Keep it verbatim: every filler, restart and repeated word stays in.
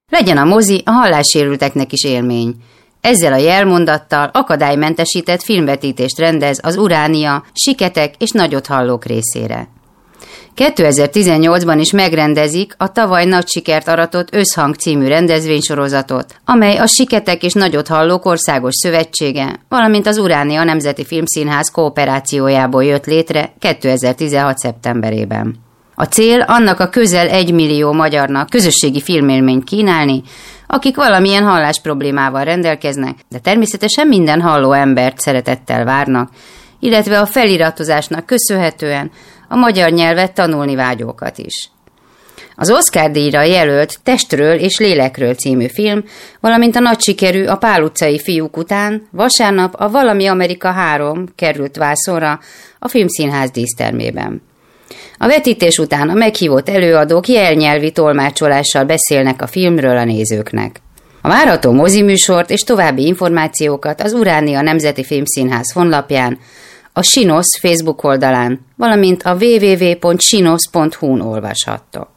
Legyen a mozi a hallássérülteknek is élmény. Ezzel a jelmondattal akadálymentesített filmvetítést rendez az Uránia, Siketek és Nagyothallók részére. kétezer-tizennyolcban is megrendezik a tavaly nagy sikert aratott Összhang című rendezvénysorozatot, amely a Siketek és Nagyothallók Országos Szövetsége, valamint az Uránia Nemzeti Filmszínház kooperációjából jött létre kétezer-tizenhat szeptemberében. A cél annak a közel egymillió magyarnak közösségi filmélményt kínálni, akik valamilyen hallás problémával rendelkeznek, de természetesen minden halló embert szeretettel várnak, illetve a feliratozásnak köszönhetően a magyar nyelvet tanulni vágyókat is. Az Oscar-díjra jelölt Testről és lélekről című film, valamint a nagy sikerű A Pál utcai fiúk után vasárnap a Valami Amerika három került vászonra a Filmszínház dísztermében. A vetítés után a meghívott előadók jelnyelvi tolmácsolással beszélnek a filmről a nézőknek. A várható moziműsort és további információkat az Uránia Nemzeti Filmszínház honlapján, a Sinosz Facebook oldalán, valamint a double-u double-u double-u pont sinosz pont hu-n olvashattok.